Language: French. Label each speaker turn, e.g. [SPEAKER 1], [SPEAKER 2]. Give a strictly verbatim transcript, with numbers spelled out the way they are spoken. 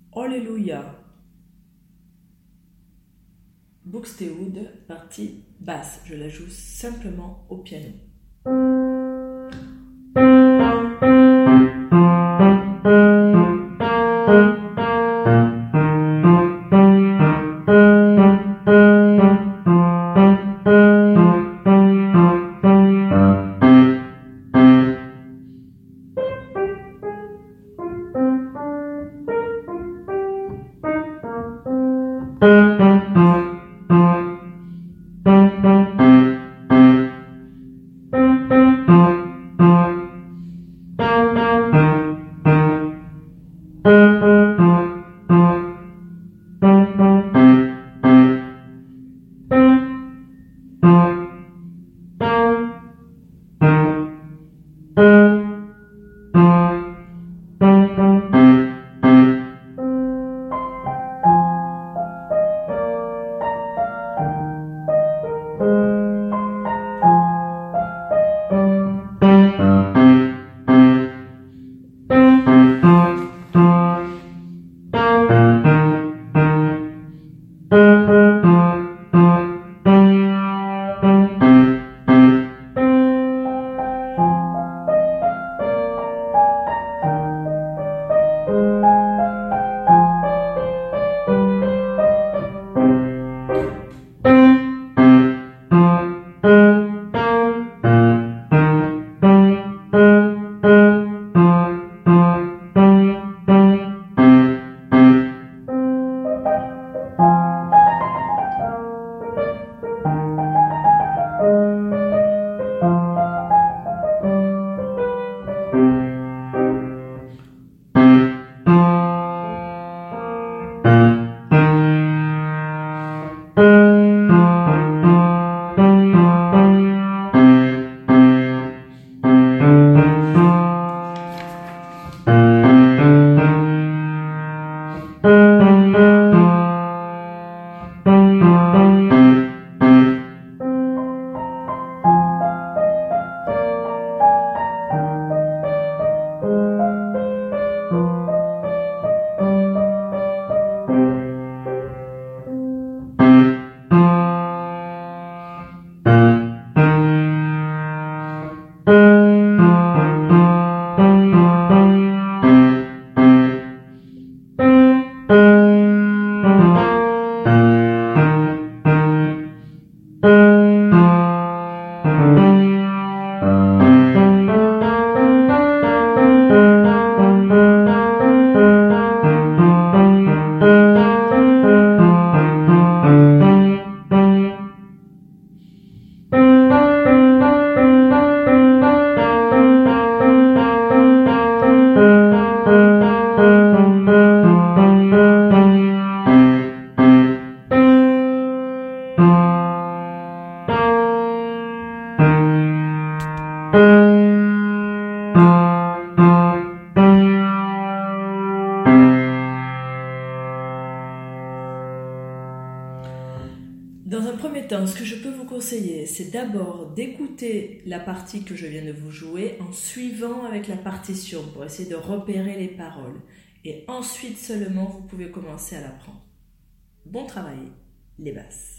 [SPEAKER 1] Alléluia. Buxtehude, partie basse. Je la joue simplement au piano. Dans un premier temps, ce que je peux vous conseiller, c'est d'abord d'écouter la partie que je viens de vous jouer en suivant avec la partition pour essayer de repérer les paroles. Et ensuite seulement, vous pouvez commencer à l'apprendre. Bon travail, les basses.